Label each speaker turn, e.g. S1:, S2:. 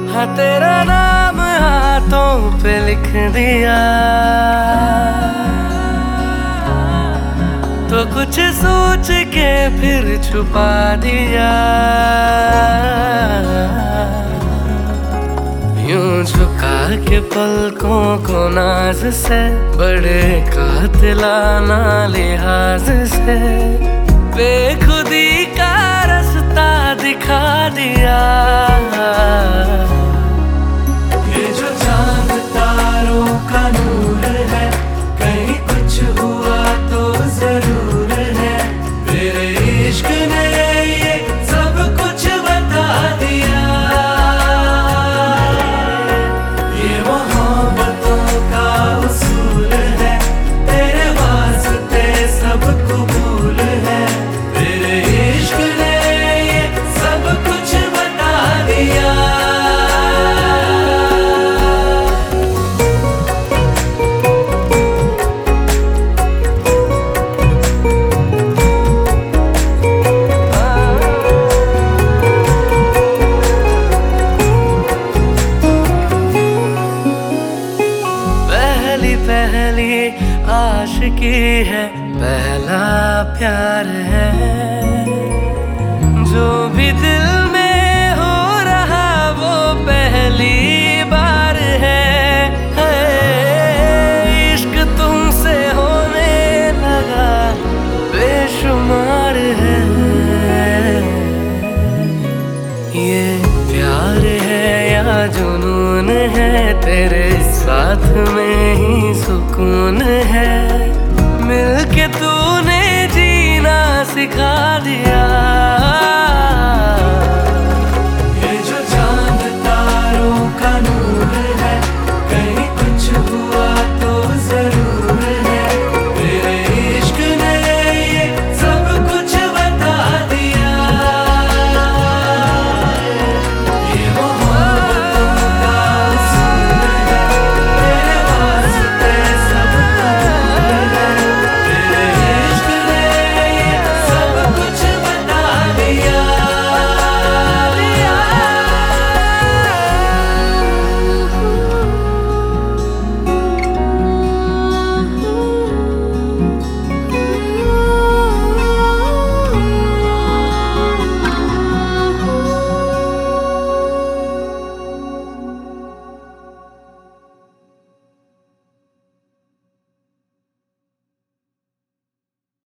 S1: हाँ तेरा नाम हाथों पे लिख दिया तो कुछ सोच के फिर छुपा दिया। यूं झुका के पलकों को नाज से, बड़े कातिलाना लिहाज से बेखुदी का रास्ता दिखा दिया। ये जो चांद तारों का नूर है, कहीं कुछ हुआ तो जरूर है। तेरे इश्क ने ये सब कुछ बता दिया। ये मोहब्बतों का उसूल है, तेरे वास्ते सब कबूल है। तेरे इश्क ने ये सब कुछ बता दिया। पहली आशिकी है, पहला प्यार है। जो भी दिल में हो रहा वो पहली बार है। इश्क तुमसे होने लगा बेशुमार है। ये प्यार है या जुनून है, तेरे साथ में ही सुकून है। मिलके तूने जीना सिखा दिया।